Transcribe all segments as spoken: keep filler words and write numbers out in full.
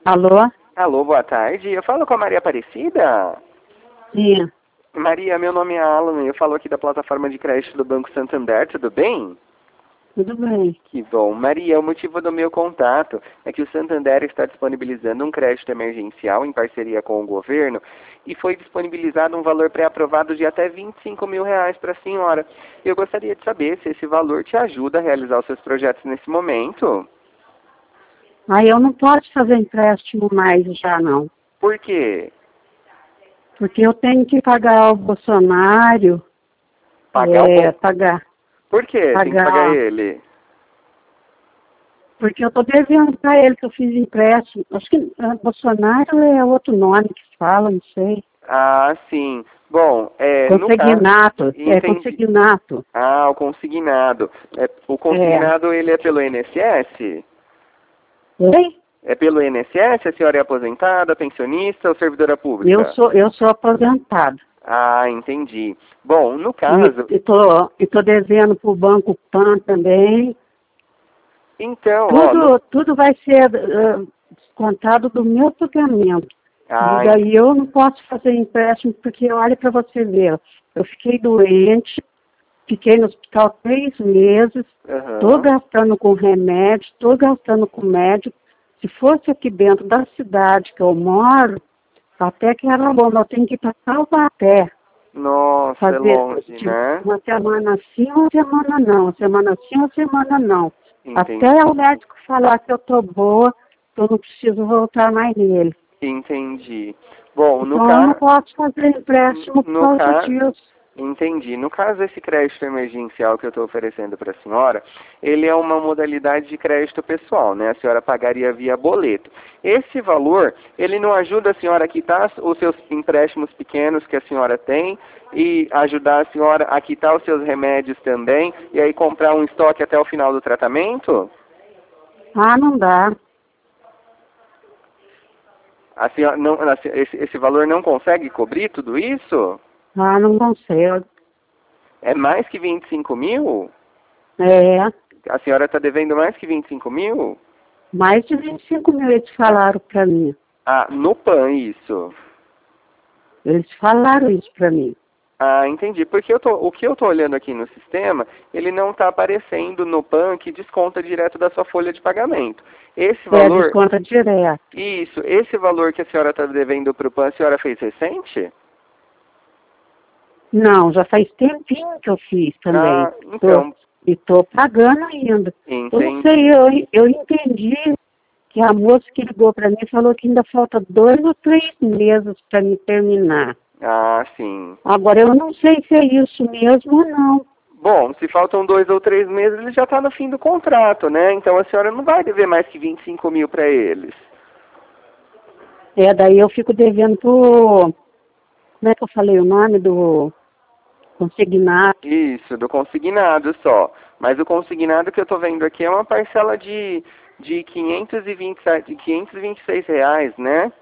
Alô? Alô, boa tarde. Eu falo com a Maria Aparecida? Sim, Maria, meu nome é Alan. Eu falo aqui da plataforma de crédito do Banco Santander. Tudo bem? tudo bem. Que bom. Maria, o motivo do meu contato é que o Santander está disponibilizando um crédito emergencial em parceria com o governo e foi disponibilizado um valor pré-aprovado de até vinte e cinco mil reais para a senhora. Eu gostaria de saber se esse valor te ajuda a realizar os seus projetos nesse momento. Aí eu não posso fazer empréstimo mais já não, Por quê? porque eu tenho que pagar o Bolsonaro, Pagar o é, bom... pagar, Por quê? Tem que pagar pagar, ele. porque eu estou devendo para ele que eu fiz empréstimo. Acho que ah, Bolsonaro é outro nome que fala, não sei. Ah, sim. Bom, é, no caso... Consignato, é Entendi. consignato. Ah, o consignado. É, o É. consignado, ele é pelo I N S S? Oi? É pelo I N S S? A senhora é aposentada, pensionista ou servidora Eu pública? sou, eu sou aposentado. Ah, entendi. Bom, no caso... E estou e tô devendo para o Banco Pan também. Então, ó... No, Tudo, tudo vai ser uh, descontado do meu pagamento. E ah, ent- daí eu não posso fazer empréstimo, porque olha para você ver, eu fiquei doente, fiquei no hospital três meses, estou aham. gastando com remédio, estou gastando com médico. Se fosse aqui dentro da cidade que eu moro, até que era bom, eu tenho que ir para Taubaté, Nossa, é fazer longe, tipo, né? uma semana sim, uma semana não, uma semana sim, uma semana não. Até Entendi. o médico falar que eu estou boa, que eu não preciso voltar mais nele. Entendi. Bom, no Então eu não caso... posso fazer empréstimo por No causa caso... disso. Entendi. No caso, esse crédito emergencial que eu estou oferecendo para a senhora, ele é uma modalidade de crédito pessoal, né? A senhora pagaria via boleto. Esse valor, ele não ajuda a senhora a quitar os seus empréstimos pequenos que a senhora tem e ajudar a senhora a quitar os seus remédios também e aí comprar um estoque até o final do tratamento? Ah, não dá. A senhora não, a se- esse, esse valor não consegue cobrir tudo isso? Ah, não consigo. É mais que vinte e cinco mil? É, A senhora está devendo mais que vinte e cinco mil? mais de vinte e cinco mil eles falaram para mim. Ah, no PAN, isso. Eles falaram isso para mim. Ah, entendi. Porque eu tô, o que eu estou olhando aqui no sistema, ele não está aparecendo no PAN que desconta direto da sua folha de pagamento. Esse É, valor, desconta direto. isso, esse valor que a senhora está devendo para o PAN, a senhora fez recente? Não, já faz tempinho que eu fiz também. Ah, Tô, então, e estou pagando ainda. Eu não entendi. sei, eu, eu entendi que a moça que ligou para mim falou que ainda falta dois ou três meses para me terminar. Ah, sim. Agora, eu não sei se é isso mesmo ou não. Bom, se faltam dois ou três meses, ele já está no fim do contrato, né? Então a senhora não vai dever mais que vinte e cinco mil para eles. É, daí eu fico devendo pro... Como é que eu falei o nome do consignato? Isso, do consignado só. Mas o consignado que eu estou vendo aqui é uma parcela de, de quinhentos e vinte e sete, de quinhentos e vinte e seis reais, né?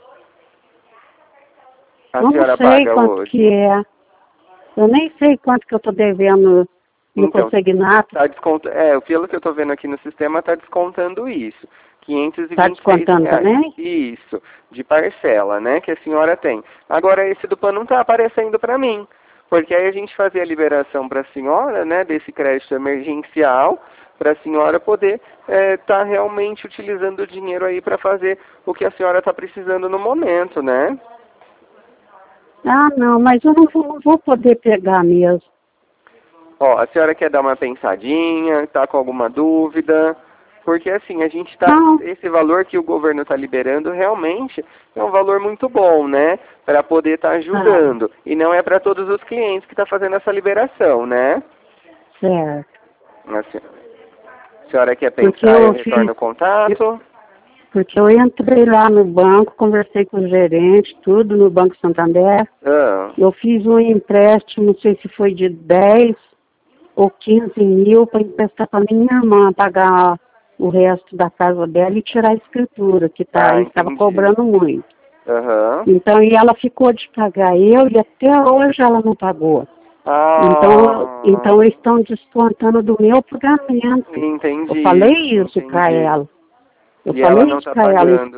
A Eu não senhora sei paga quanto que hoje. é. Eu nem sei quanto que eu estou devendo no Então, consignato. tá descont... é, pelo que eu estou vendo aqui no sistema, está descontando isso. quinhentos e Está vinte e seis descontando reais. também? Isso, de parcela, né, que a senhora tem. Agora, esse do PAN não está aparecendo para mim. Porque aí a gente fazia a liberação para a senhora, né, desse crédito emergencial, para a senhora poder estar realmente utilizando o dinheiro aí para fazer o que a senhora está precisando no momento, né? Ah, não, mas eu não vou, não vou poder pegar mesmo. Ó, a senhora quer dar uma pensadinha, está com alguma dúvida? Porque assim, a gente está, Não, esse valor que o governo está liberando realmente é um valor muito bom, né? Para poder estar ah, ajudando. E não é para todos os clientes que está fazendo essa liberação, né? certo. A se- a senhora quer Porque pensar e eu eu retorno fiz, o contato? porque eu entrei lá no banco, conversei com o gerente, tudo no Banco Santander. Ah, Eu fiz um empréstimo, não sei se foi de dez ou quinze mil para emprestar para minha irmã pagar o resto da casa dela e tirar a escritura, que tá, ah, estava entendi. cobrando muito. Aham. Então, e ela ficou de pagar eu e até hoje ela não pagou. Então, Ah, então eles estão descontando do meu pagamento. Eu entendi, falei isso para entendi. ela. Eu E ela falei não isso está para ela. pagando.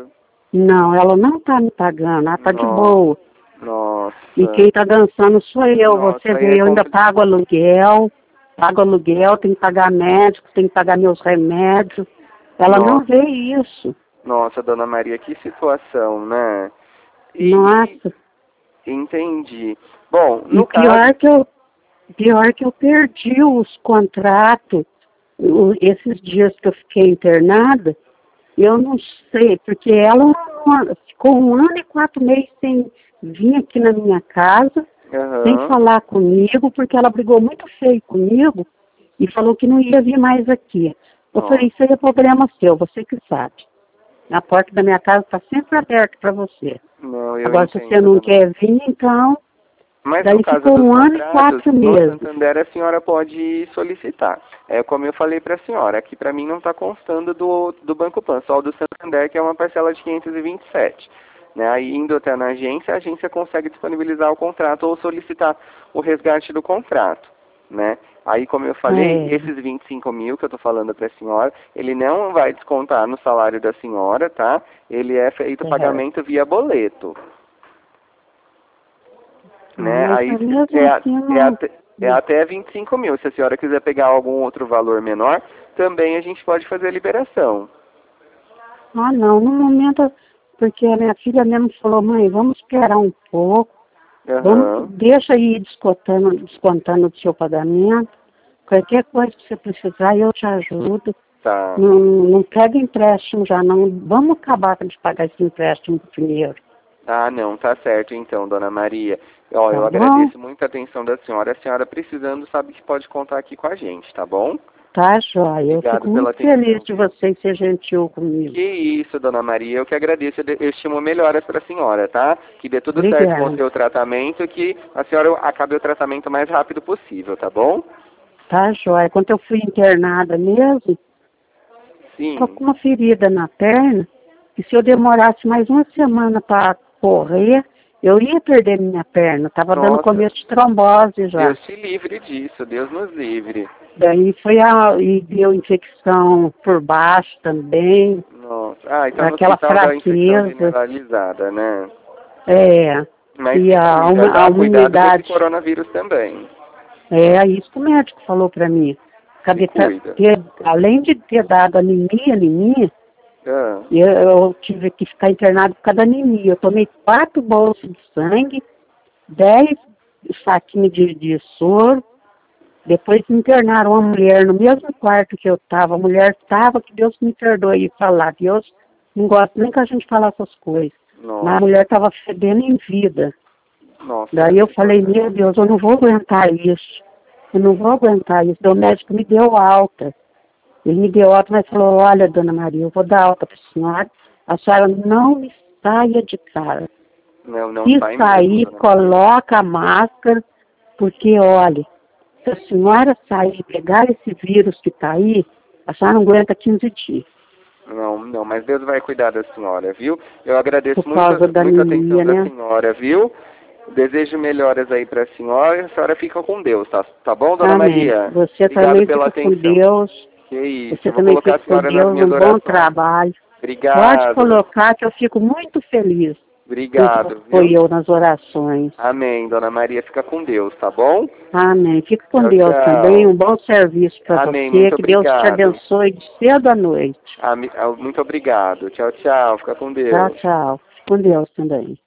Não, ela não está me pagando, ela está de boa. Nossa. E quem está dançando sou eu, Nossa, você aí vê, é eu ainda compli- pago aluguel, pago aluguel, tenho que pagar médico, tenho que pagar meus remédios. Ela não Nossa, vê isso. nossa, Dona Maria, que situação, né? E, Nossa, e entendi. Bom, e no caso, pior que eu, pior que eu perdi os contratos, o- esses dias que eu fiquei internada, eu não sei, porque ela não- ficou um ano e quatro meses sem vir aqui na minha casa, sem aham, falar comigo, porque ela brigou muito feio comigo e falou que não ia vir mais aqui. Eu nossa, falei, isso aí é problema seu, você que sabe. A porta da minha casa está sempre aberta para você. não, eu Agora, se você entendo, não Dona Maria. quer vir, então, Mas no daí caso ficou dos um ano e contratos, quatro no meses. Santander a senhora pode solicitar. É como eu falei para a senhora, aqui para mim não está constando do, do Banco Pan, só o do Santander, que é uma parcela de quinhentos e vinte e sete. Né? Aí indo até na agência, a agência consegue disponibilizar o contrato ou solicitar o resgate do contrato. Né? Aí, como eu falei, É, esses vinte e cinco mil que eu estou falando para a senhora, ele não vai descontar no salário da senhora, tá? Ele é feito é. pagamento via boleto. Ah, Né? mas Aí mesmo é, a- assim, é, não... até, é até vinte e cinco mil. Se a senhora quiser pegar algum outro valor menor, também a gente pode fazer a liberação. Ah, não, no momento, porque a minha filha mesmo falou, mãe, vamos esperar um pouco, vamos, Aham. deixa aí descontando, descontando do seu pagamento, qualquer coisa que você precisar eu te ajudo, Tá. não, não pega empréstimo já não, vamos acabar de pagar esse empréstimo primeiro, Ah, não, tá certo então, Dona Maria. Ó, tá eu bom? agradeço muito a atenção da senhora. A senhora precisando sabe que pode contar aqui com a gente, tá bom? Tá, joia, eu fico Obrigado pela muito feliz atenção, de viu? você ser gentil comigo. Que isso, Dona Maria. Eu que agradeço. Eu de- eu estimo melhoras para a senhora, tá? Que dê tudo certo com o Obrigada. seu tratamento, que a senhora acabe o tratamento o mais rápido possível, tá bom? Tá, joia. Quando eu fui internada mesmo, tô Sim. com uma ferida na perna, e se eu demorasse mais uma semana para correr, eu ia perder minha perna. Tava dando Nossa, começo de trombose já. Deus te livre disso, Deus nos livre. Daí foi a, e deu infecção por baixo também, Nossa. Ah, então no aquela hospital da infecção fraqueza. generalizada, né? É, Mas e se a, cuida, uma- a tá? Cuidado com esse umidade. coronavírus também. É isso que o médico falou para mim. Se Cadê, cuida. ter, além de ter dado anemia, anemia, Ah, eu, eu tive que ficar internado por causa da anemia. Eu tomei quatro bolsas de sangue, dez saquinhos de, de soro. Depois me internaram uma mulher no mesmo quarto que eu estava. A mulher estava, que Deus me perdoe falar. Deus não gosta nem que a gente fale essas coisas. Mas a nossa, mulher estava fedendo em vida. nossa, Daí que eu falei, situação. meu Deus, eu não vou aguentar isso. Eu não vou aguentar isso. Daí o médico me deu alta. Ele me deu alta, mas falou, olha, dona Maria, eu vou dar alta para a senhora. A senhora não me saia de casa. Não, não Se sai mesmo, sair, Dona Maria. coloca a máscara, porque, olha, se a senhora sair e pegar esse vírus que está aí, a senhora não aguenta quinze dias. Não, não, mas Deus vai cuidar da senhora, viu? Eu Por agradeço muito, causa da muito a atenção anemia, da né? senhora, viu? Desejo melhoras aí para a senhora. A senhora fica com Deus, tá? Tá bom, Dona Amém. Maria? Você Obrigado também pela fica com atenção. Deus. Que isso, Você eu vou também colocar a fica com senhora nas Deus. minhas Um bom orações. trabalho. Pode Obrigado, colocar que eu fico muito feliz. Quem obrigado, foi viu? eu nas orações. Amém, Dona Maria, fica com Deus, tá bom? Amém. Fique com Tchau, Deus também. tchau. Um bom serviço para Amém, você. muito Que Deus te obrigado. abençoe de cedo à noite. Ami- ah, Muito obrigado. Tchau, tchau, fica com Tchau, Deus. tchau. Fique com Deus também.